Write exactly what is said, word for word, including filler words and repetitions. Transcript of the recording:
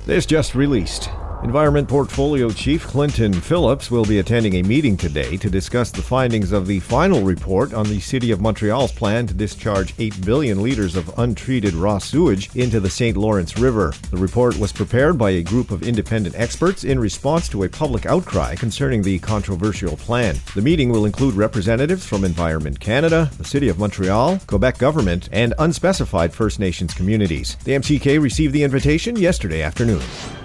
This just released. Environment Portfolio Chief Clinton Phillips will be attending a meeting today to discuss the findings of the final report on the City of Montreal's plan to discharge eight billion liters of untreated raw sewage into the Saint Lawrence River. The report was prepared by a group of independent experts in response to a public outcry concerning the controversial plan. The meeting will include representatives from Environment Canada, the City of Montreal, Quebec government, and unspecified First Nations communities. The M C K received the invitation yesterday afternoon.